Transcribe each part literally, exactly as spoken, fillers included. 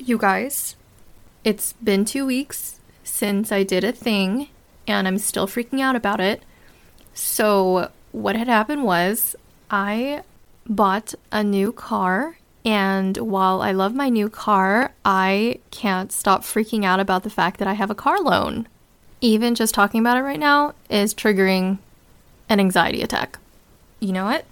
You guys, it's been two weeks since I did a thing, and I'm still freaking out about it. So what had happened was I bought a new car, and while I love my new car, I can't stop freaking out about the fact that I have a car loan. Even just talking about it right now is triggering an anxiety attack. You know what?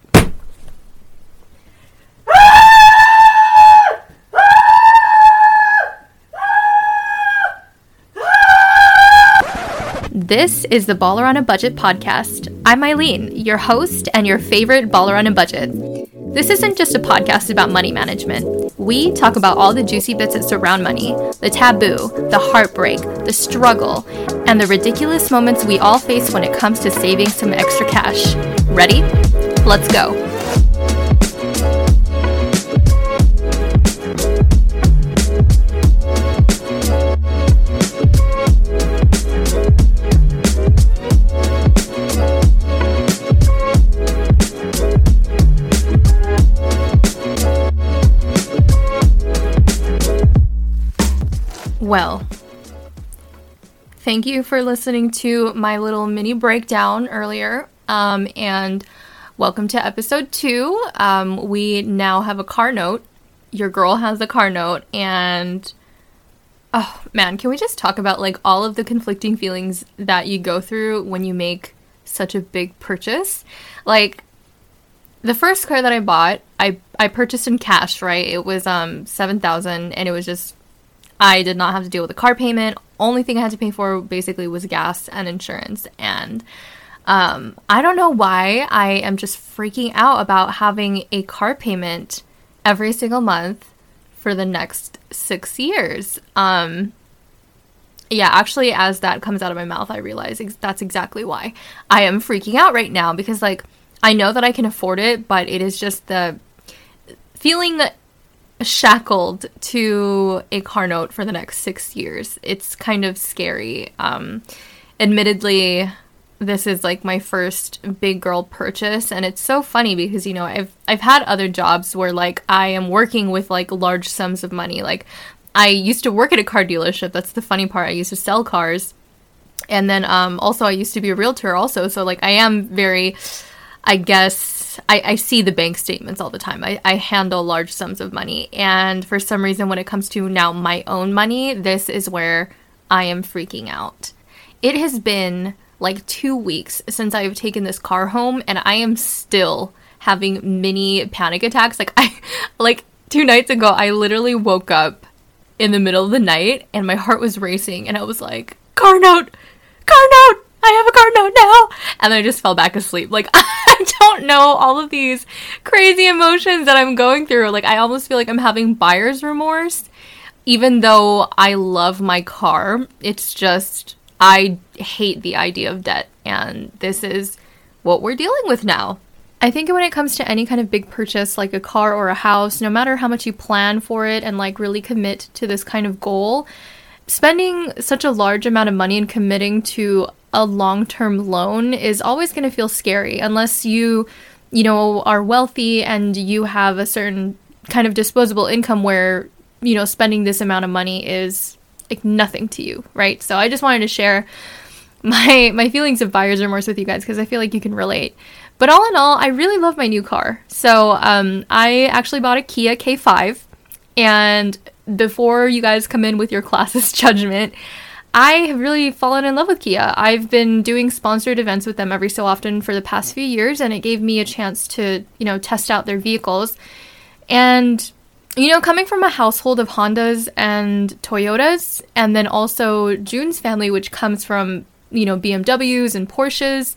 This is the Baller on a Budget podcast. I'm Eileen, your host and your favorite baller on a budget. This isn't just a podcast about money management. We talk about all the juicy bits that surround money, the taboo, the heartbreak, the struggle, and the ridiculous moments we all face when it comes to saving some extra cash. Ready? Let's go. Well, thank you for listening to my little mini breakdown earlier, um, and welcome to episode two. Um, we now have a car note. Your girl has a car note, and oh man, can we just talk about like all of the conflicting feelings that you go through when you make such a big purchase? Like, the first car that I bought, I, I purchased in cash, right? It was um seven thousand dollars, and it was just, I did not have to deal with a car payment. Only thing I had to pay for basically was gas and insurance. And um, I don't know why I am just freaking out about having a car payment every single month for the next six years. Um, yeah, actually, as that comes out of my mouth, I realize ex- that's exactly why I am freaking out right now. Because, like, I know that I can afford it, but it is just the feeling that shackled to a car note for the next six years. It's kind of scary. Um, admittedly, this is like my first big girl purchase, and it's so funny because, you know, I've I've had other jobs where like I am working with like large sums of money. Like, I used to work at a car dealership. That's the funny part. I used to sell cars, and then um, also I used to be a realtor also. So like I am very, I guess. I, I see the bank statements all the time. I, I handle large sums of money. And for some reason, when it comes to now my own money, this is where I am freaking out. It has been like two weeks since I've taken this car home, and I am still having mini panic attacks. Like I, like two nights ago, I literally woke up in the middle of the night and my heart was racing, and I was like, car note, car note. I have a car note now. And then I just fell back asleep. Like, I don't know all of these crazy emotions that I'm going through. Like, I almost feel like I'm having buyer's remorse. Even though I love my car, it's just, I hate the idea of debt. And this is what we're dealing with now. I think when it comes to any kind of big purchase, like a car or a house, no matter how much you plan for it and like really commit to this kind of goal, spending such a large amount of money and committing to a long-term loan is always going to feel scary unless you, you know, are wealthy and you have a certain kind of disposable income where, you know, spending this amount of money is like nothing to you, right? So I just wanted to share my my feelings of buyer's remorse with you guys because I feel like you can relate. But all in all, I really love my new car. So um, I actually bought a Kia K five, and before you guys come in with your classist judgment, I have really fallen in love with Kia. I've been doing sponsored events with them every so often for the past few years, and it gave me a chance to, you know, test out their vehicles. And, you know, coming from a household of Hondas and Toyotas, and then also June's family, which comes from, you know, B M Ws and Porsches,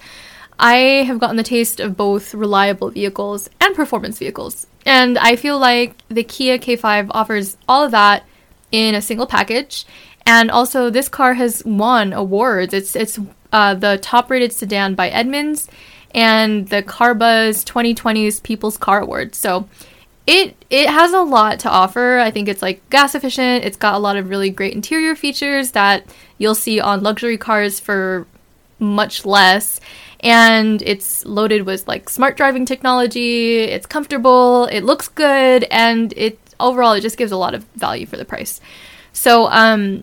I have gotten the taste of both reliable vehicles and performance vehicles. And I feel like the Kia K five offers all of that in a single package. And also, this car has won awards. It's it's uh, the top-rated sedan by Edmunds and the CarBuzz twenty twenty's People's Car Award. So it it has a lot to offer. I think it's like gas efficient. It's got a lot of really great interior features that you'll see on luxury cars for much less. And it's loaded with like smart driving technology. It's comfortable. It looks good, and it overall, it just gives a lot of value for the price. So um,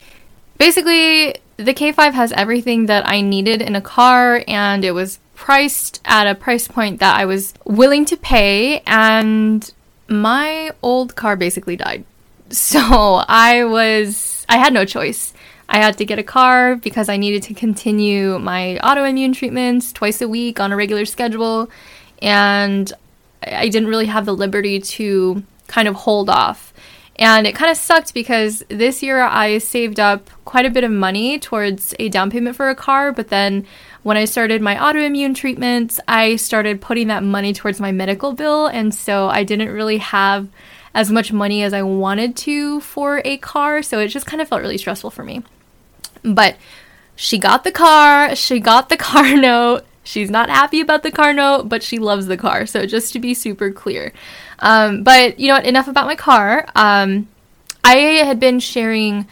basically, the K five has everything that I needed in a car, and it was priced at a price point that I was willing to pay, and my old car basically died. So I was, I had no choice. I had to get a car because I needed to continue my autoimmune treatments twice a week on a regular schedule, and I didn't really have the liberty to kind of hold off. And it kind of sucked because this year I saved up quite a bit of money towards a down payment for a car, but then when I started my autoimmune treatments, I started putting that money towards my medical bill, and so I didn't really have as much money as I wanted to for a car, so it just kind of felt really stressful for me. But she got the car, she got the car note. She's not happy about the car note, but she loves the car. So just to be super clear. Um, but, you know what, enough about my car. Um, I had been sharing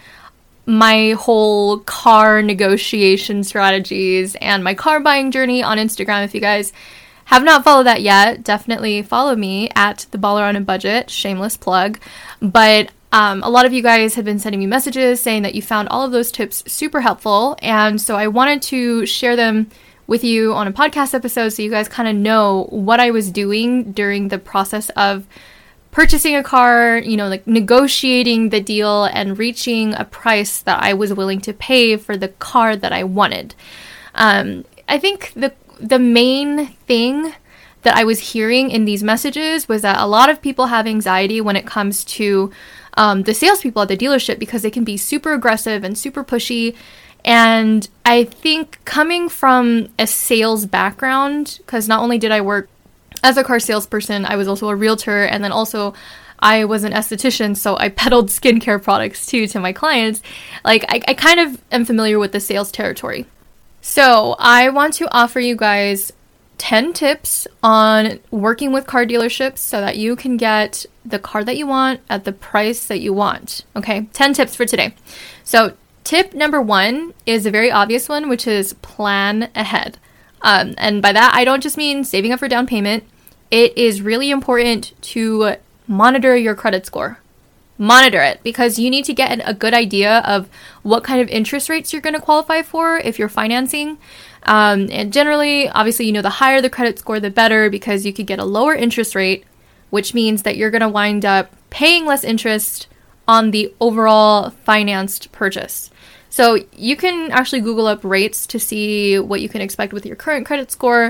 my whole car negotiation strategies and my car buying journey on Instagram. If you guys have not followed that yet, definitely follow me at The Baller on a Budget. Shameless plug. But Um, a lot of you guys had been sending me messages saying that you found all of those tips super helpful, and so I wanted to share them with you on a podcast episode so you guys kind of know what I was doing during the process of purchasing a car, you know, like negotiating the deal and reaching a price that I was willing to pay for the car that I wanted. Um, I think the the main thing that I was hearing in these messages was that a lot of people have anxiety when it comes to um, the salespeople at the dealership because they can be super aggressive and super pushy. And I think coming from a sales background, because not only did I work as a car salesperson, I was also a realtor, and then also I was an esthetician, so I peddled skincare products too to my clients. Like, I, I kind of am familiar with the sales territory. So I want to offer you guys ten tips on working with car dealerships so that you can get the car that you want at the price that you want. Okay, ten tips for today. So tip number one is a very obvious one, which is plan ahead. Um, and by that, I don't just mean saving up for down payment. It is really important to monitor your credit score. Monitor it, because you need to get a good idea of what kind of interest rates you're going to qualify for if you're financing. Um, and generally, obviously, you know, the higher the credit score, the better, because you could get a lower interest rate, which means that you're going to wind up paying less interest on the overall financed purchase. So you can actually Google up rates to see what you can expect with your current credit score,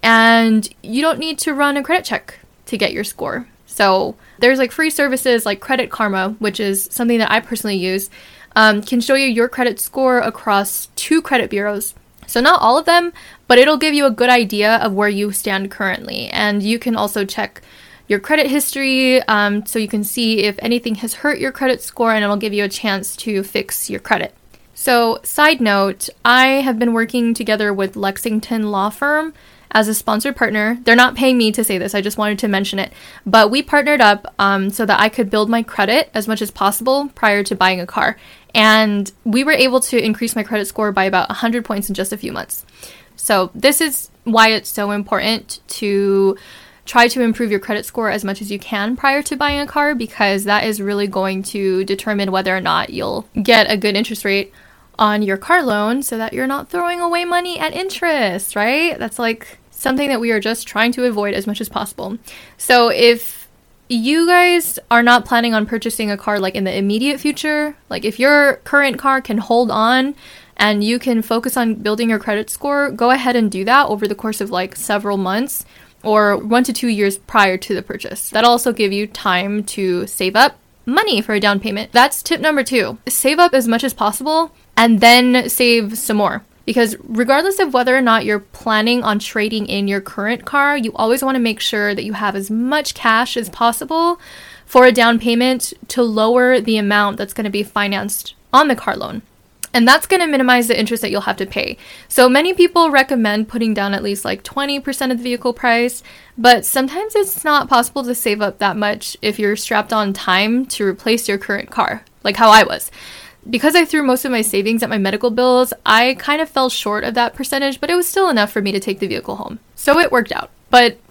and you don't need to run a credit check to get your score. So there's like free services like Credit Karma, which is something that I personally use, um, can show you your credit score across two credit bureaus. So not all of them, but it'll give you a good idea of where you stand currently. And you can also check your credit history, um, so you can see if anything has hurt your credit score, and it'll give you a chance to fix your credit. So side note, I have been working together with Lexington Law Firm as a sponsored partner. They're not paying me to say this, I just wanted to mention it. But we partnered up um, so that I could build my credit as much as possible prior to buying a car. And we were able to increase my credit score by about one hundred points in just a few months. So this is why it's so important to try to improve your credit score as much as you can prior to buying a car, because that is really going to determine whether or not you'll get a good interest rate on your car loan, so that you're not throwing away money at interest, right? That's like something that we are just trying to avoid as much as possible. So if you guys are not planning on purchasing a car like in the immediate future, like if your current car can hold on and you can focus on building your credit score, go ahead and do that over the course of like several months or one to two years prior to the purchase. That'll also give you time to save up money for a down payment. That's tip number two. Save up as much as possible and then save some more. Because regardless of whether or not you're planning on trading in your current car, you always want to make sure that you have as much cash as possible for a down payment to lower the amount that's going to be financed on the car loan. And that's going to minimize the interest that you'll have to pay. So many people recommend putting down at least like twenty percent of the vehicle price, but sometimes it's not possible to save up that much if you're strapped on time to replace your current car, like how I was. Because I threw most of my savings at my medical bills, I kind of fell short of that percentage, but it was still enough for me to take the vehicle home. So it worked out. But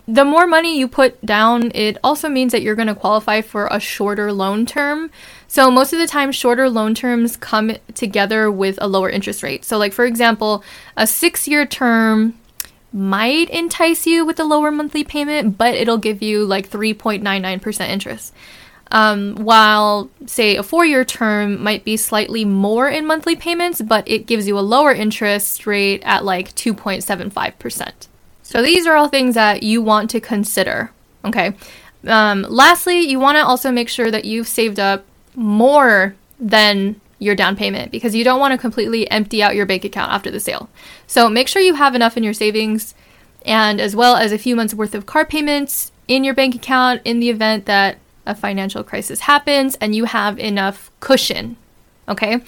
the more money you put down, it also means that you're going to qualify for a shorter loan term. So most of the time, shorter loan terms come together with a lower interest rate. So like, for example, a six-year term might entice you with a lower monthly payment, but it'll give you like three point nine nine percent interest. Um, while, say, a four-year term might be slightly more in monthly payments, but it gives you a lower interest rate at like two point seven five percent. So these are all things that you want to consider, okay? Um, lastly, you want to also make sure that you've saved up more than your down payment, because you don't want to completely empty out your bank account after the sale. So make sure you have enough in your savings, and as well as a few months worth of car payments in your bank account in the event that a financial crisis happens and you have enough cushion, okay?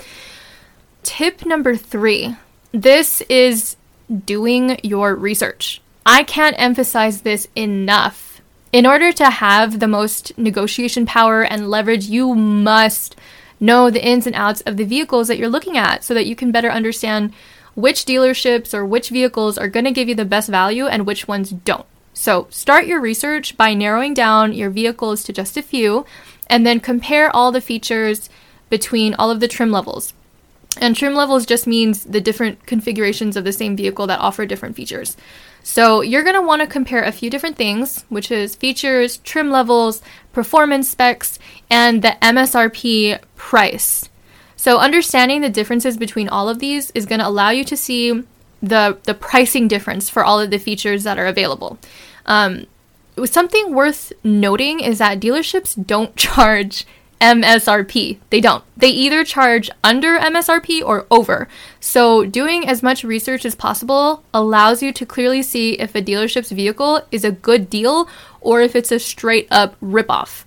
Tip number three, this is doing your research. I can't emphasize this enough. In order to have the most negotiation power and leverage, you must know the ins and outs of the vehicles that you're looking at so that you can better understand which dealerships or which vehicles are going to give you the best value and which ones don't. So start your research by narrowing down your vehicles to just a few, and then compare all the features between all of the trim levels. And trim levels just means the different configurations of the same vehicle that offer different features. So you're going to want to compare a few different things, which is features, trim levels, performance specs, and the M S R P price. So understanding the differences between all of these is going to allow you to see the, the pricing difference for all of the features that are available. Um, something worth noting is that dealerships don't charge M S R P. They don't. They either charge under M S R P or over. So doing as much research as possible allows you to clearly see if a dealership's vehicle is a good deal or if it's a straight up ripoff.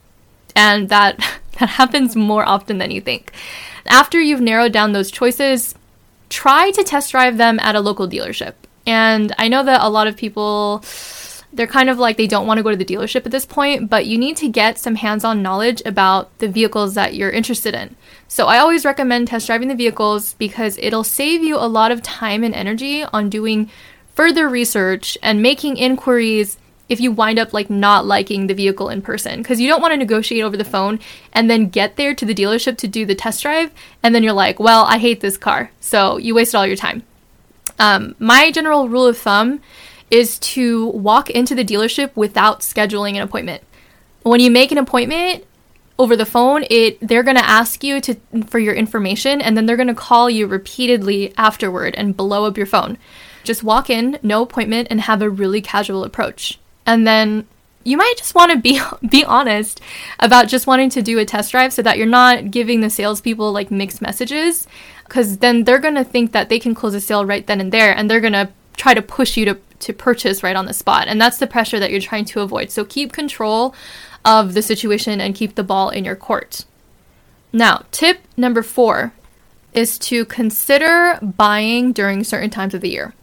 And that, that happens more often than you think. After you've narrowed down those choices, try to test drive them at a local dealership. And I know that a lot of people, they're kind of like they don't want to go to the dealership at this point, but you need to get some hands-on knowledge about the vehicles that you're interested in. So I always recommend test driving the vehicles because it'll save you a lot of time and energy on doing further research and making inquiries if you wind up like not liking the vehicle in person, because you don't want to negotiate over the phone and then get there to the dealership to do the test drive and then you're like, well, I hate this car. So you wasted all your time. Um, my general rule of thumb is to walk into the dealership without scheduling an appointment. When you make an appointment over the phone, it they're going to ask you to for your information, and then they're going to call you repeatedly afterward and blow up your phone. Just walk in, no appointment, and have a really casual approach. And then you might just want to be be honest about just wanting to do a test drive so that you're not giving the salespeople like mixed messages, because then they're going to think that they can close a sale right then and there, and they're going to try to push you to to purchase right on the spot. And that's the pressure that you're trying to avoid. So keep control of the situation and keep the ball in your court. Now, tip number four is to consider buying during certain times of the year.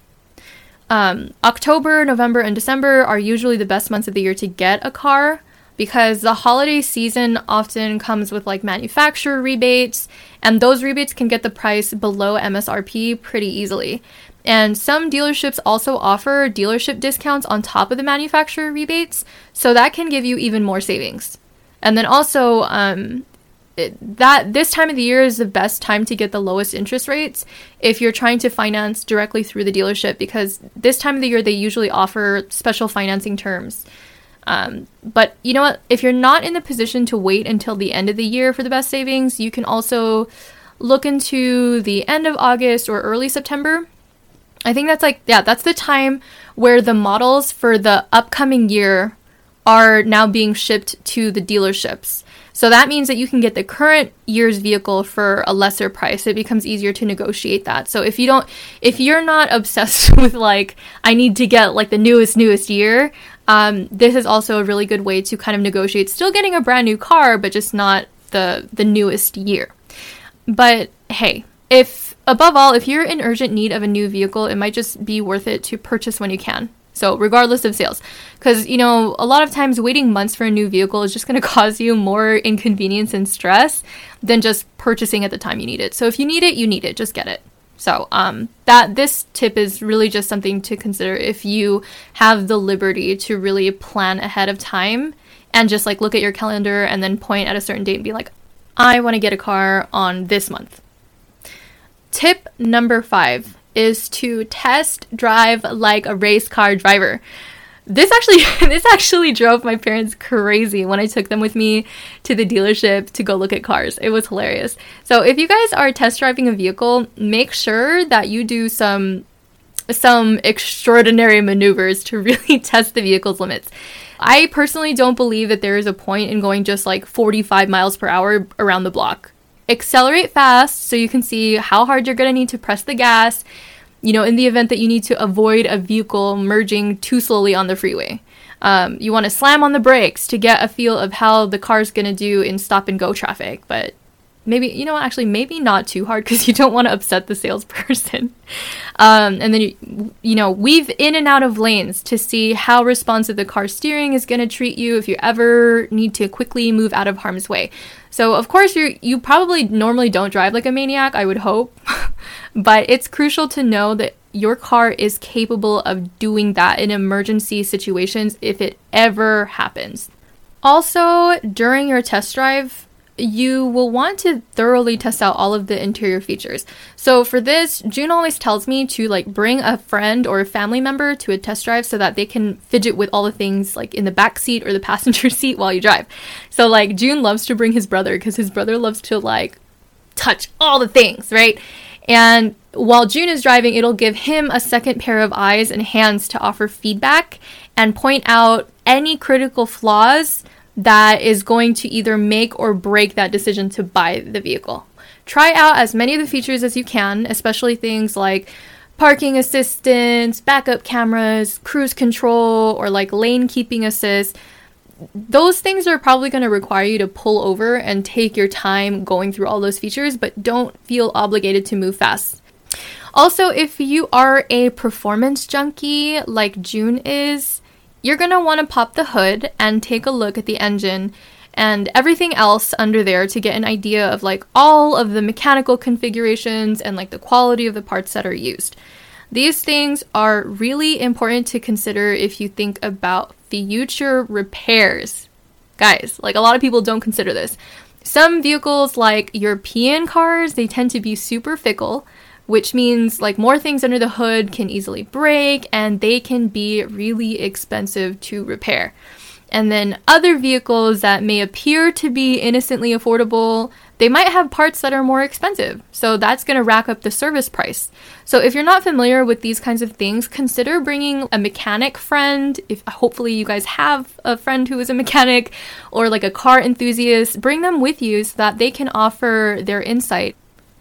Um, October, November, and December are usually the best months of the year to get a car because the holiday season often comes with like manufacturer rebates, and those rebates can get the price below M S R P pretty easily. And some dealerships also offer dealership discounts on top of the manufacturer rebates, so that can give you even more savings. And then also, um, it, that this time of the year is the best time to get the lowest interest rates if you're trying to finance directly through the dealership, because this time of the year they usually offer special financing terms. Um, but you know what? If you're not in the position to wait until the end of the year for the best savings, you can also look into the end of August or early September. I think that's like, yeah, that's the time where the models for the upcoming year are now being shipped to the dealerships. So that means that you can get the current year's vehicle for a lesser price. It becomes easier to negotiate that. So if you don't, if you're not obsessed with like, I need to get like the newest, newest year, um, this is also a really good way to kind of negotiate still getting a brand new car, but just not the, the newest year. But hey, if above all, if you're in urgent need of a new vehicle, it might just be worth it to purchase when you can. So regardless of sales, because, you know, a lot of times waiting months for a new vehicle is just going to cause you more inconvenience and stress than just purchasing at the time you need it. So if you need it, you need it. Just get it. So um, that this tip is really just something to consider if you have the liberty to really plan ahead of time and just like look at your calendar and then point at a certain date and be like, I want to get a car on this month. Tip number five is to test drive like a race car driver. This actually this actually drove my parents crazy when I took them with me to the dealership to go look at cars. It was hilarious. So if you guys are test driving a vehicle, make sure that you do some some extraordinary maneuvers to really test the vehicle's limits. I personally don't believe that there is a point in going just like forty-five miles per hour around the block. Accelerate fast so you can see how hard you're going to need to press the gas, you know, in the event that you need to avoid a vehicle merging too slowly on the freeway. Um, you want to slam on the brakes to get a feel of how the car's going to do in stop and go traffic. But maybe, you know, actually maybe not too hard because you don't want to upset the salesperson. Um, and then, you, you know, weave in and out of lanes to see how responsive the car steering is going to treat you if you ever need to quickly move out of harm's way. So, of course, you you probably normally don't drive like a maniac, I would hope. But it's crucial to know that your car is capable of doing that in emergency situations if it ever happens. Also, during your test drive, you will want to thoroughly test out all of the interior features. So for this, June always tells me to like bring a friend or a family member to a test drive so that they can fidget with all the things like in the back seat or the passenger seat while you drive. So like June loves to bring his brother because his brother loves to like touch all the things, right? And while June is driving, it'll give him a second pair of eyes and hands to offer feedback and point out any critical flaws that is going to either make or break that decision to buy the vehicle. Try out as many of the features as you can, especially things like parking assistance, backup cameras, cruise control, or like lane keeping assist. Those things are probably going to require you to pull over and take your time going through all those features, but don't feel obligated to move fast. Also, if you are a performance junkie like June is, you're going to want to pop the hood and take a look at the engine and everything else under there to get an idea of like all of the mechanical configurations and like the quality of the parts that are used. These things are really important to consider if you think about future repairs. Guys, like a lot of people don't consider this. Some vehicles like European cars, they tend to be super fickle, which means like more things under the hood can easily break and they can be really expensive to repair. And then other vehicles that may appear to be innocently affordable, they might have parts that are more expensive. So that's going to rack up the service price. So if you're not familiar with these kinds of things, consider bringing a mechanic friend. If hopefully you guys have a friend who is a mechanic or like a car enthusiast, bring them with you so that they can offer their insight.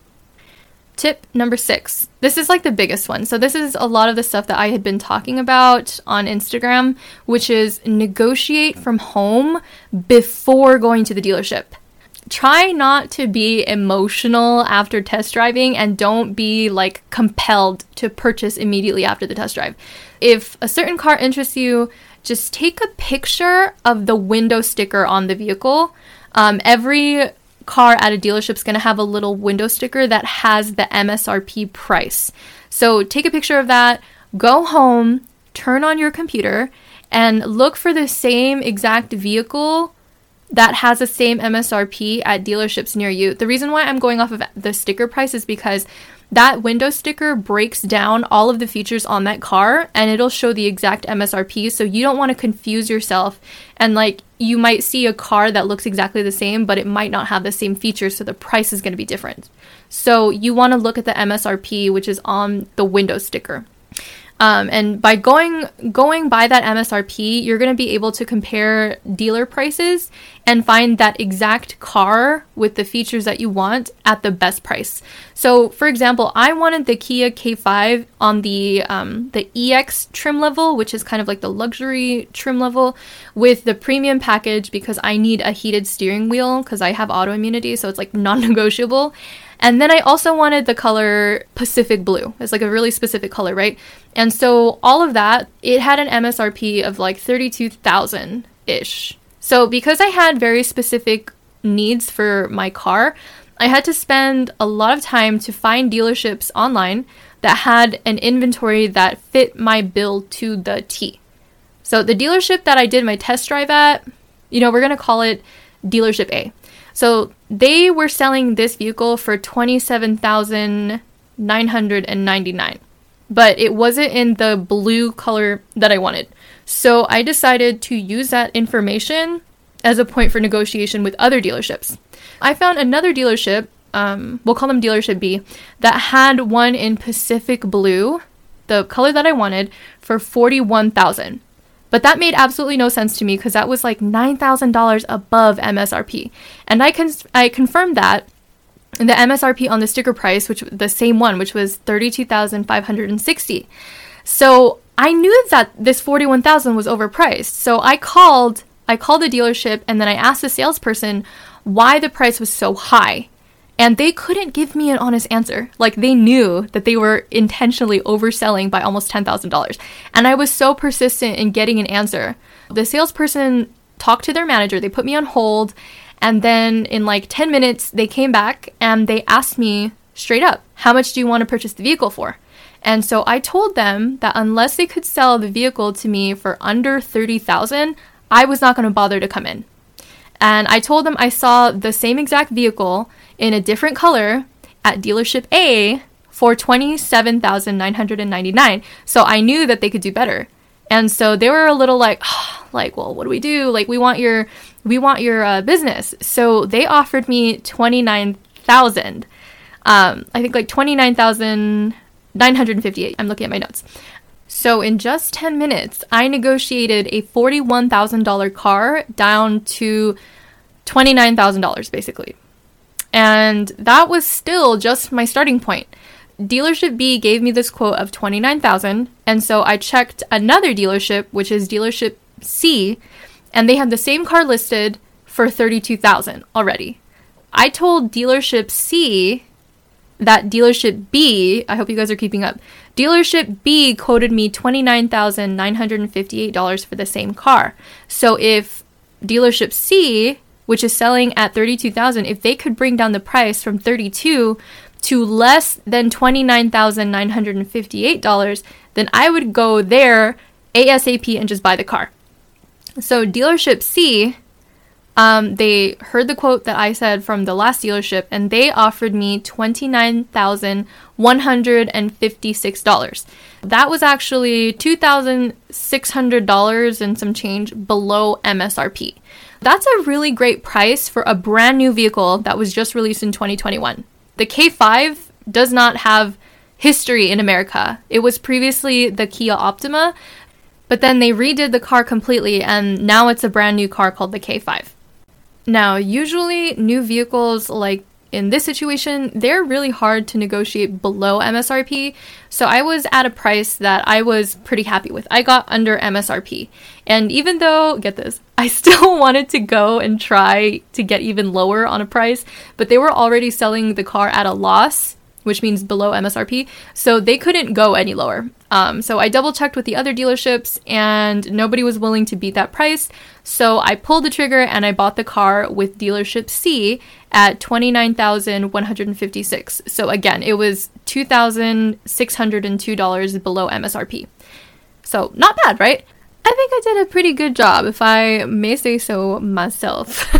Tip number six. This is like the biggest one. So this is a lot of the stuff that I had been talking about on Instagram, which is negotiate from home before going to the dealership. Try not to be emotional after test driving and don't be like compelled to purchase immediately after the test drive. If a certain car interests you, just take a picture of the window sticker on the vehicle. Um, every car at a dealership is going to have a little window sticker that has the M S R P price. So take a picture of that, go home, turn on your computer, and look for the same exact vehicle that has the same M S R P at dealerships near you. The reason why I'm going off of the sticker price is because that window sticker breaks down all of the features on that car and it'll show the exact M S R P, so you don't want to confuse yourself and like you might see a car that looks exactly the same but it might not have the same features, so the price is going to be different. So you want to look at the M S R P, which is on the window sticker. Um, and by going going by that M S R P, you're going to be able to compare dealer prices and find that exact car with the features that you want at the best price. So, for example, I wanted the Kia K five on the um, the E X trim level, which is kind of like the luxury trim level, with the premium package because I need a heated steering wheel because I have autoimmunity, so it's like non-negotiable. And then I also wanted the color Pacific Blue. It's like a really specific color, right? And so all of that, it had an M S R P of like thirty-two thousand-ish. So because I had very specific needs for my car, I had to spend a lot of time to find dealerships online that had an inventory that fit my bill to the T. So the dealership that I did my test drive at, you know, we're going to call it dealership A. So they were selling this vehicle for twenty-seven thousand nine hundred ninety-nine dollars, but it wasn't in the blue color that I wanted. So I decided to use that information as a point for negotiation with other dealerships. I found another dealership, um, we'll call them dealership B, that had one in Pacific Blue, the color that I wanted, for forty-one thousand dollars. But that made absolutely no sense to me because that was like nine thousand dollars above M S R P. And I con- I confirmed that the M S R P on the sticker price, which the same one, which was thirty-two thousand five hundred sixty dollars. So I knew that this forty-one thousand dollars was overpriced. So I called, I called the dealership and then I asked the salesperson why the price was so high. And they couldn't give me an honest answer. Like, they knew that they were intentionally overselling by almost ten thousand dollars. And I was so persistent in getting an answer. The salesperson talked to their manager. They put me on hold. And then in like ten minutes, they came back and they asked me straight up, how much do you want to purchase the vehicle for? And so I told them that unless they could sell the vehicle to me for under thirty thousand dollars, I was not going to bother to come in. And I told them I saw the same exact vehicle in a different color at dealership A for twenty-seven thousand nine hundred ninety-nine dollars. So I knew that they could do better. And so they were a little like, oh, like, well, what do we do? Like, we want your, we want your uh, business. So they offered me twenty-nine thousand dollars. Um, I think like twenty-nine thousand nine hundred fifty-eight. I'm looking at my notes. So in just ten minutes, I negotiated a forty-one thousand dollars car down to twenty-nine thousand dollars basically. And that was still just my starting point. Dealership B gave me this quote of twenty-nine thousand dollars, and so I checked another dealership, which is dealership C, and they had the same car listed for thirty-two thousand dollars already. I told dealership C that dealership B, I hope you guys are keeping up, dealership B quoted me twenty-nine thousand nine hundred fifty-eight dollars for the same car. So if dealership C, which is selling at thirty-two thousand dollars, if they could bring down the price from thirty-two to less than twenty-nine thousand nine hundred fifty-eight dollars, then I would go there ASAP and just buy the car. So dealership C, um, they heard the quote that I said from the last dealership, and they offered me twenty-nine thousand one hundred fifty-six dollars. That was actually two thousand six hundred dollars and some change below M S R P. That's a really great price for a brand new vehicle that was just released in twenty twenty-one. The K five does not have history in America. It was previously the Kia Optima, but then they redid the car completely, and now it's a brand new car called the K five. Now, usually new vehicles, like in this situation, they're really hard to negotiate below M S R P, so I was at a price that I was pretty happy with. I got under M S R P, and even though, get this, I still wanted to go and try to get even lower on a price, but they were already selling the car at a loss, which means below M S R P, so they couldn't go any lower. Um, so I double checked with the other dealerships and nobody was willing to beat that price. So I pulled the trigger and I bought the car with dealership C at twenty-nine thousand one hundred fifty-six dollars. So again, it was two thousand six hundred two dollars below M S R P. So not bad, right? I think I did a pretty good job, if I may say so myself.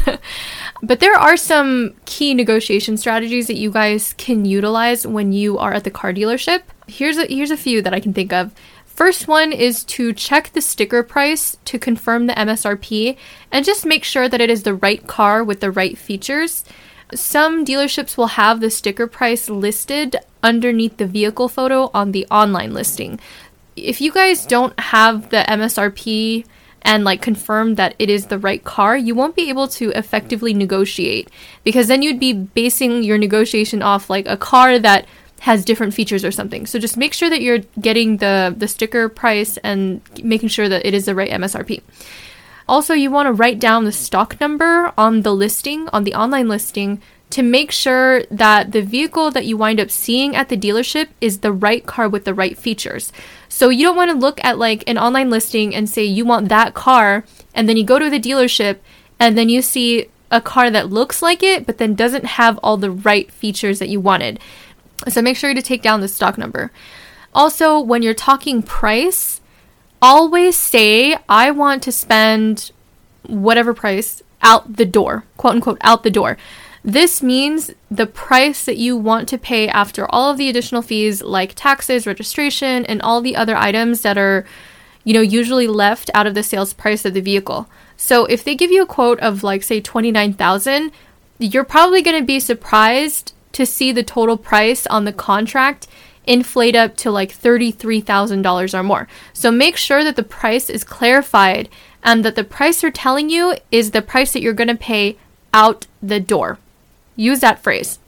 But there are some key negotiation strategies that you guys can utilize when you are at the car dealership. Here's a, here's a few that I can think of. First one is to check the sticker price to confirm the M S R P and just make sure that it is the right car with the right features. Some dealerships will have the sticker price listed underneath the vehicle photo on the online listing. If you guys don't have the M S R P and like confirm that it is the right car, you won't be able to effectively negotiate, because then you'd be basing your negotiation off like a car that has different features or something. So just make sure that you're getting the, the sticker price and making sure that it is the right M S R P. Also, you want to write down the stock number on the listing, on the online listing, to make sure that the vehicle that you wind up seeing at the dealership is the right car with the right features. So you don't want to look at like an online listing and say you want that car, and then you go to the dealership and then you see a car that looks like it, but then doesn't have all the right features that you wanted. So make sure to take down the stock number. Also, when you're talking price, always say, I want to spend whatever price out the door, quote unquote, out the door. This means the price that you want to pay after all of the additional fees like taxes, registration, and all the other items that are, you know, usually left out of the sales price of the vehicle. So if they give you a quote of like, say, twenty-nine thousand dollars, you're probably going to be surprised to see the total price on the contract inflate up to like thirty-three thousand dollars or more. So make sure that the price is clarified and that the price they're telling you is the price that you're going to pay out the door. Use that phrase.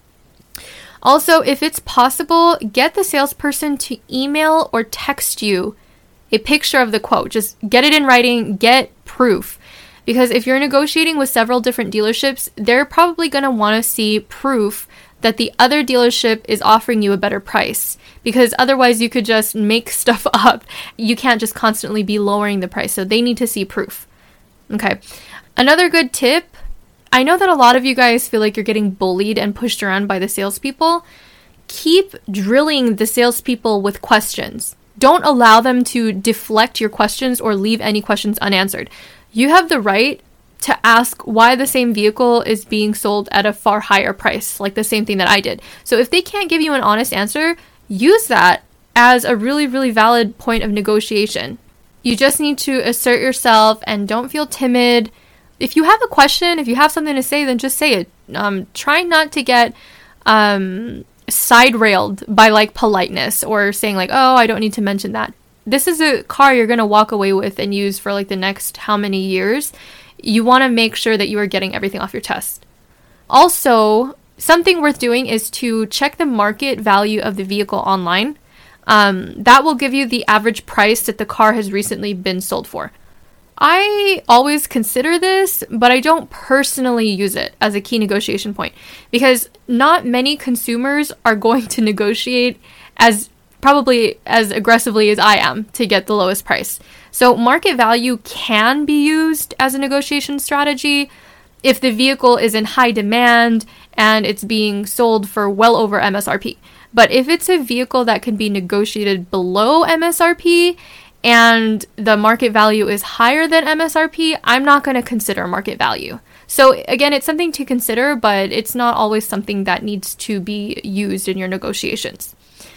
Also, if it's possible, get the salesperson to email or text you a picture of the quote. Just get it in writing, get proof. Because if you're negotiating with several different dealerships, they're probably going to want to see proof that the other dealership is offering you a better price. Because otherwise you could just make stuff up. You can't just constantly be lowering the price. So they need to see proof. Okay. Another good tip, I know that a lot of you guys feel like you're getting bullied and pushed around by the salespeople. Keep drilling the salespeople with questions. Don't allow them to deflect your questions or leave any questions unanswered. You have the right to ask why the same vehicle is being sold at a far higher price, like the same thing that I did. So if they can't give you an honest answer, use that as a really, really valid point of negotiation. You just need to assert yourself and don't feel timid. If you have a question, if you have something to say, then just say it. Um, try not to get um, side railed by like politeness or saying like, oh, I don't need to mention that. This is a car you're going to walk away with and use for like the next how many years. You want to make sure that you are getting everything off your chest. Also, something worth doing is to check the market value of the vehicle online. Um, that will give you the average price that the car has recently been sold for. I always consider this, but I don't personally use it as a key negotiation point because not many consumers are going to negotiate as probably as aggressively as I am to get the lowest price. So market value can be used as a negotiation strategy if the vehicle is in high demand and it's being sold for well over M S R P. But if it's a vehicle that can be negotiated below M S R P and the market value is higher than M S R P, I'm not going to consider market value. So again, it's something to consider, but it's not always something that needs to be used in your negotiations.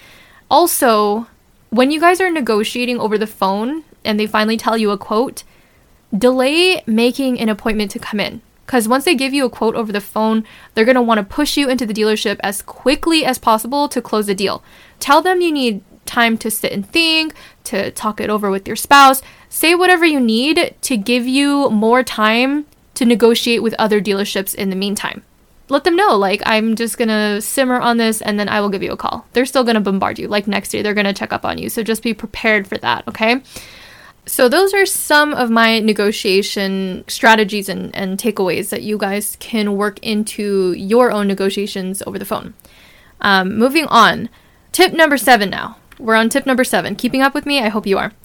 Also, when you guys are negotiating over the phone and they finally tell you a quote, delay making an appointment to come in. Because once they give you a quote over the phone, they're going to want to push you into the dealership as quickly as possible to close the deal. Tell them you need time to sit and think, to talk it over with your spouse. Say whatever you need to give you more time to negotiate with other dealerships in the meantime. Let them know, like, I'm just going to simmer on this and then I will give you a call. They're still going to bombard you. Like next year, they're going to check up on you. So just be prepared for that, okay? So those are some of my negotiation strategies and, and takeaways that you guys can work into your own negotiations over the phone. Um, moving on. Tip number seven now. We're on tip number seven. Keeping up with me? I hope you are.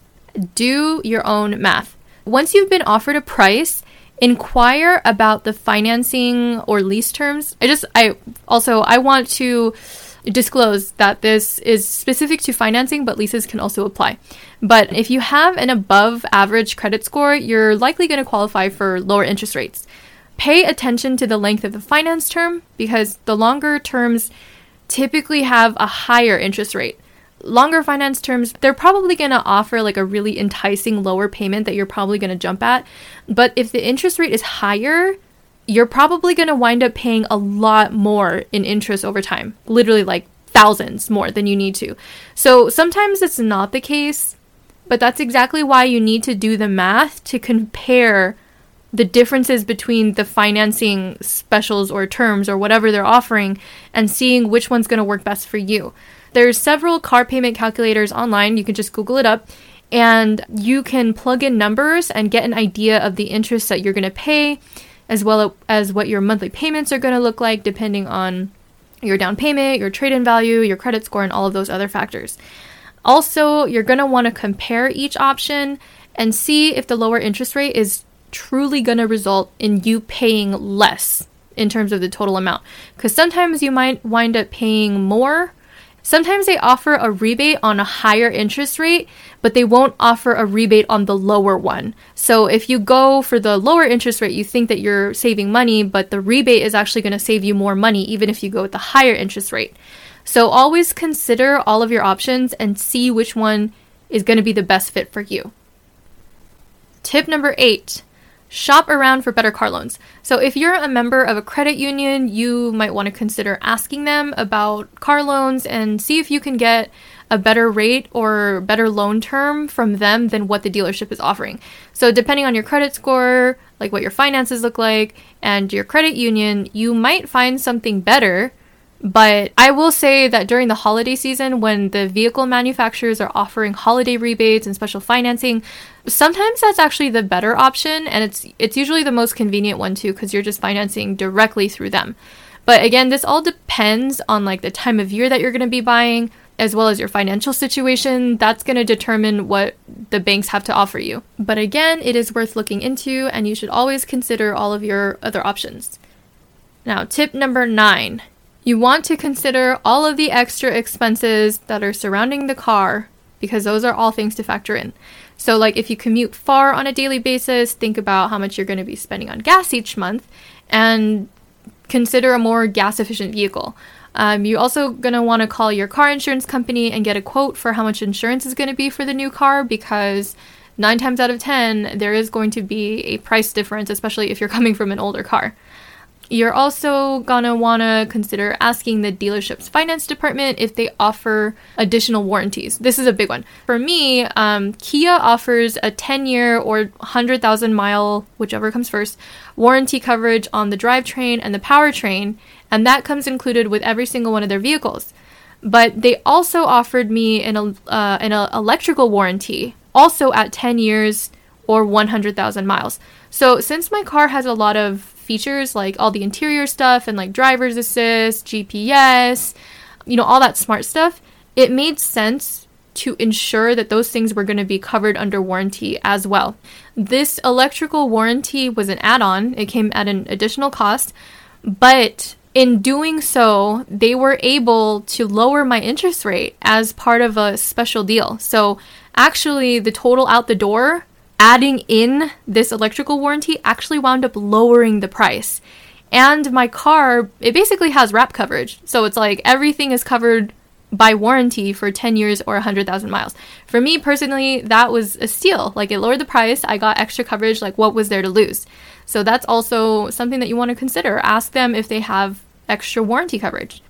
Do your own math. Once you've been offered a price, inquire about the financing or lease terms. I just, I also, I want to disclose that this is specific to financing, but leases can also apply. But if you have an above average credit score, you're likely going to qualify for lower interest rates. Pay attention to the length of the finance term because the longer terms typically have a higher interest rate. Longer finance terms, they're probably going to offer like a really enticing lower payment that you're probably going to jump at. But if the interest rate is higher, you're probably going to wind up paying a lot more in interest over time. Literally like thousands more than you need to. So sometimes it's not the case, but that's exactly why you need to do the math to compare the differences between the financing specials or terms or whatever they're offering and seeing which one's going to work best for you. There's several car payment calculators online. You can just Google it up and you can plug in numbers and get an idea of the interest that you're going to pay, as well as what your monthly payments are going to look like depending on your down payment, your trade-in value, your credit score, and all of those other factors. Also, you're going to want to compare each option and see if the lower interest rate is truly going to result in you paying less in terms of the total amount. Because sometimes you might wind up paying more. Sometimes they offer a rebate on a higher interest rate, but they won't offer a rebate on the lower one. So if you go for the lower interest rate, you think that you're saving money, but the rebate is actually going to save you more money, even if you go with the higher interest rate. So always consider all of your options and see which one is going to be the best fit for you. Tip number eight. Shop around for better car loans. So if you're a member of a credit union, you might want to consider asking them about car loans and see if you can get a better rate or better loan term from them than what the dealership is offering. So depending on your credit score, like what your finances look like, and your credit union, you might find something better. But I will say that during the holiday season, when the vehicle manufacturers are offering holiday rebates and special financing, sometimes that's actually the better option, and it's it's usually the most convenient one too, because you're just financing directly through them. But again, this all depends on like the time of year that you're going to be buying, as well as your financial situation. That's going to determine what the banks have to offer you. But again, it is worth looking into, and you should always consider all of your other options. Now, tip number nine. You want to consider all of the extra expenses that are surrounding the car, because those are all things to factor in. So like if you commute far on a daily basis, think about how much you're going to be spending on gas each month and consider a more gas efficient vehicle. Um, you're also going to want to call your car insurance company and get a quote for how much insurance is going to be for the new car, because nine times out of ten, there is going to be a price difference, especially if you're coming from an older car. You're also gonna wanna consider asking the dealership's finance department if they offer additional warranties. This is a big one. For me, um, Kia offers a ten-year or one hundred thousand mile, whichever comes first, warranty coverage on the drivetrain and the powertrain, and that comes included with every single one of their vehicles. But they also offered me an, uh, an electrical warranty, also at ten years or one hundred thousand miles. So since my car has a lot of features like all the interior stuff and like driver's assist, G P S, you know, all that smart stuff, it made sense to ensure that those things were going to be covered under warranty as well. This electrical warranty was an add-on. It came at an additional cost, but in doing so, they were able to lower my interest rate as part of a special deal. So actually, the total out the door, adding in this electrical warranty, actually wound up lowering the price. And my car, it basically has wrap coverage. So it's like everything is covered by warranty for ten years or one hundred thousand miles. For me personally, that was a steal. Like it lowered the price. I got extra coverage. Like what was there to lose? So that's also something that you want to consider. Ask them if they have extra warranty coverage.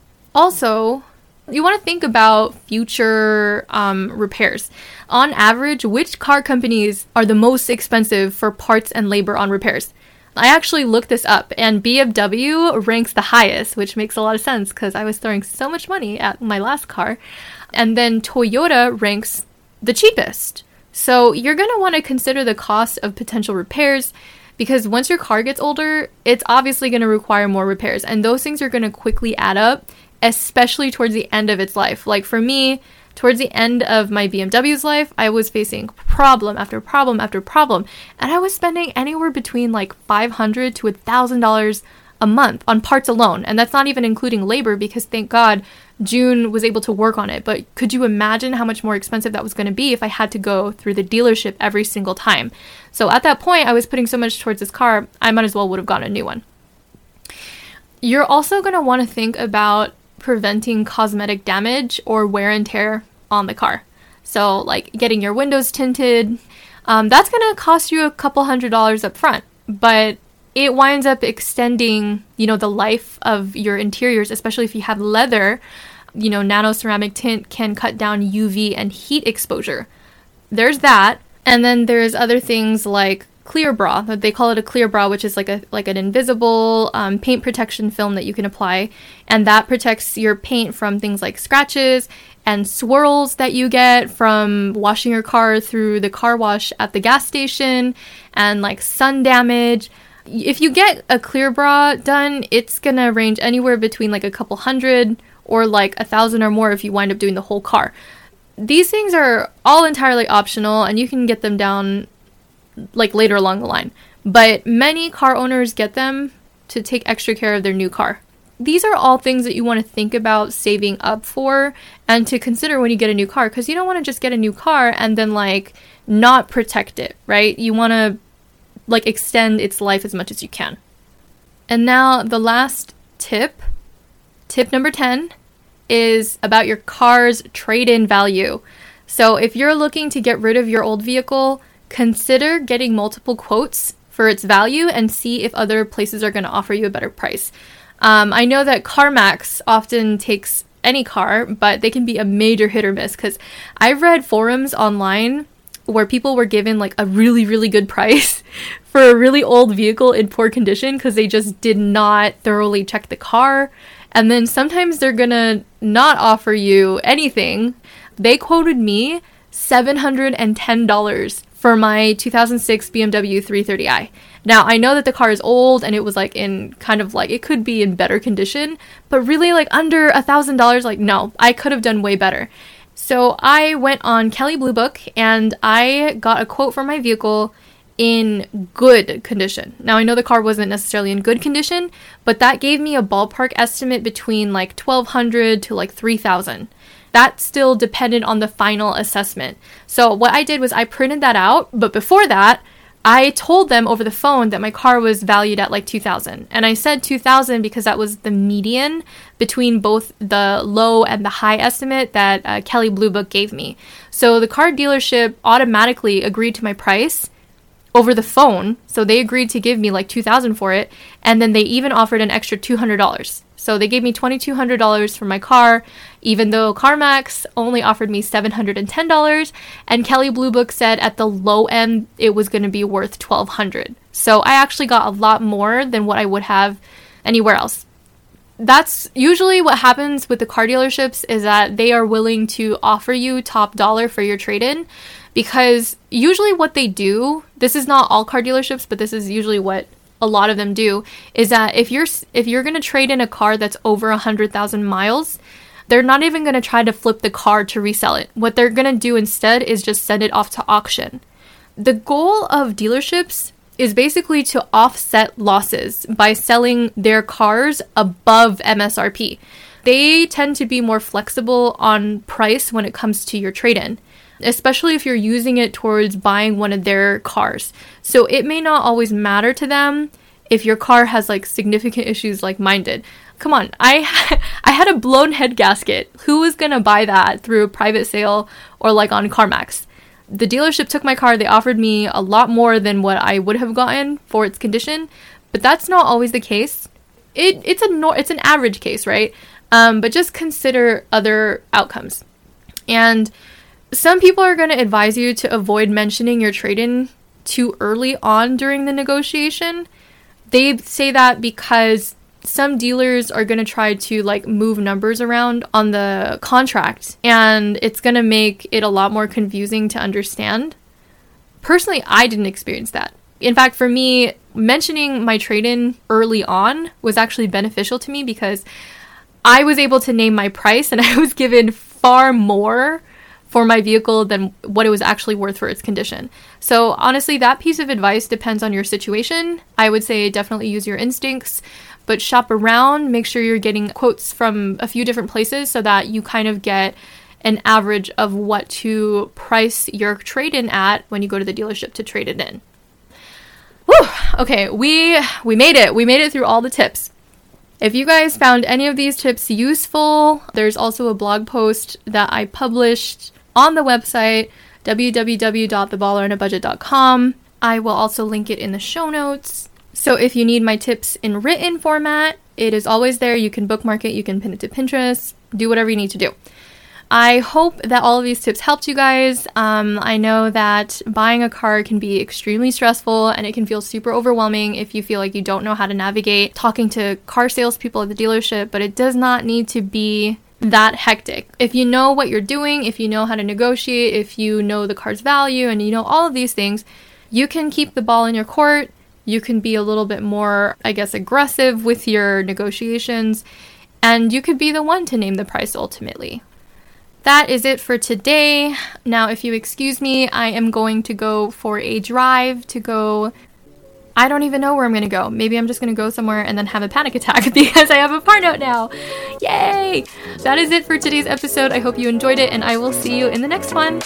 Also, you want to think about future um, repairs. On average, which car companies are the most expensive for parts and labor on repairs? I actually looked this up, and B M W ranks the highest, which makes a lot of sense because I was throwing so much money at my last car. And then Toyota ranks the cheapest. So you're going to want to consider the cost of potential repairs, because once your car gets older, it's obviously going to require more repairs, and those things are going to quickly add up, especially towards the end of its life. Like for me, towards the end of my B M W's life, I was facing problem after problem after problem, and I was spending anywhere between like five hundred dollars to one thousand dollars a month on parts alone, and that's not even including labor, because thank God June was able to work on it. But could you imagine how much more expensive that was going to be if I had to go through the dealership every single time? So at that point, I was putting so much towards this car, I might as well would have gotten a new one. You're also going to want to think about preventing cosmetic damage or wear and tear on the car. So like getting your windows tinted, um, that's going to cost you a couple hundred dollars up front, but it winds up extending, you know, the life of your interiors, especially if you have leather. You know, nano ceramic tint can cut down U V and heat exposure. There's that. And then there's other things like Clear Bra. They call it a Clear Bra, which is like a like an invisible um, paint protection film that you can apply, and that protects your paint from things like scratches and swirls that you get from washing your car through the car wash at the gas station, and like sun damage. If you get a Clear Bra done, it's gonna range anywhere between like a couple hundred or like a thousand or more if you wind up doing the whole car. These things are all entirely optional, and you can get them down like later along the line. But many car owners get them to take extra care of their new car. These are all things that you want to think about saving up for and to consider when you get a new car, because you don't want to just get a new car and then like not protect it, right? You want to like extend its life as much as you can. And now the last tip, tip number ten, is about your car's trade-in value. So if you're looking to get rid of your old vehicle, consider getting multiple quotes for its value and see if other places are going to offer you a better price. Um, I know that CarMax often takes any car, but they can be a major hit or miss, because I've read forums online where people were given like a really, really good price for a really old vehicle in poor condition because they just did not thoroughly check the car. And then sometimes they're gonna not offer you anything. They quoted me seven hundred ten dollars for my two thousand six B M W three thirty i. Now, I know that the car is old and it was like in kind of like, it could be in better condition, but really like under a thousand dollars, like no, I could have done way better. So I went on Kelley Blue Book and I got a quote for my vehicle in good condition. Now, I know the car wasn't necessarily in good condition, but that gave me a ballpark estimate between like twelve hundred to like three thousand. That still depended on the final assessment. So what I did was I printed that out, but before that, I told them over the phone that my car was valued at like two thousand. And I said two thousand because that was the median between both the low and the high estimate that uh, Kelley Blue Book gave me. So the car dealership automatically agreed to my price over the phone. So they agreed to give me like two thousand for it. And then they even offered an extra two hundred dollars. So they gave me two thousand two hundred dollars for my car, even though CarMax only offered me seven hundred ten dollars, and Kelley Blue Book said at the low end it was going to be worth twelve hundred dollars. So I actually got a lot more than what I would have anywhere else. That's usually what happens with the car dealerships, is that they are willing to offer you top dollar for your trade-in, because usually what they do, this is not all car dealerships, but this is usually what a lot of them do, is that if you're if you're going to trade in a car that's over one hundred thousand miles, they're not even going to try to flip the car to resell it. What they're going to do instead is just send it off to auction. The goal of dealerships is basically to offset losses by selling their cars above M S R P. They tend to be more flexible on price when it comes to your trade-in, especially if you're using it towards buying one of their cars. So it may not always matter to them if your car has like significant issues like mine did. Come on, I I had a blown head gasket. Who was gonna buy that through a private sale or like on CarMax? The dealership took my car. They offered me a lot more than what I would have gotten for its condition, but that's not always the case. It it's a no, it's an average case, right? Um, but just consider other outcomes. And some people are going to advise you to avoid mentioning your trade-in too early on during the negotiation. They say that because some dealers are going to try to like move numbers around on the contract, and it's going to make it a lot more confusing to understand. Personally, I didn't experience that. In fact, for me, mentioning my trade-in early on was actually beneficial to me because I was able to name my price and I was given far more for my vehicle than what it was actually worth for its condition. So honestly, that piece of advice depends on your situation. I would say definitely use your instincts, but shop around, make sure you're getting quotes from a few different places so that you kind of get an average of what to price your trade-in at when you go to the dealership to trade it in. Whew! Okay, we we made it. We made it through all the tips. If you guys found any of these tips useful, there's also a blog post that I published on the website, w w w dot the baller on a budget dot com. I will also link it in the show notes. So if you need my tips in written format, it is always there. You can bookmark it, you can pin it to Pinterest, do whatever you need to do. I hope that all of these tips helped you guys. Um, I know that buying a car can be extremely stressful and it can feel super overwhelming if you feel like you don't know how to navigate talking to car salespeople at the dealership, but it does not need to be that hectic. If you know what you're doing, if you know how to negotiate, if you know the car's value and you know all of these things, you can keep the ball in your court. You can be a little bit more, I guess, aggressive with your negotiations, and you could be the one to name the price ultimately. that is it for today. Now, if you excuse me, I am going to go for a drive to go... I don't even know where I'm going to go. Maybe I'm just going to go somewhere and then have a panic attack because I have a par note now. Yay! That is it for today's episode. I hope you enjoyed it, and I will see you in the next one.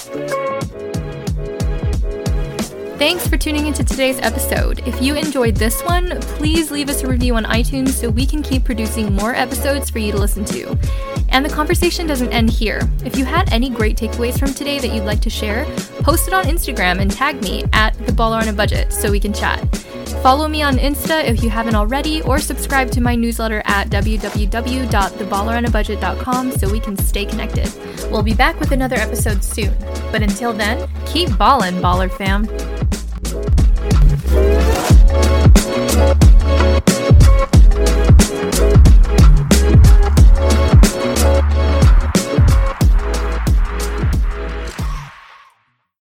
Thanks for tuning into today's episode. If you enjoyed this one, please leave us a review on iTunes so we can keep producing more episodes for you to listen to. And the conversation doesn't end here. If you had any great takeaways from today that you'd like to share, post it on Instagram and tag me at The Baller on a Budget so we can chat. Follow me on Insta if you haven't already, or subscribe to my newsletter at w w w dot the baller on a budget dot com so we can stay connected. We'll be back with another episode soon. But until then, keep ballin', baller fam.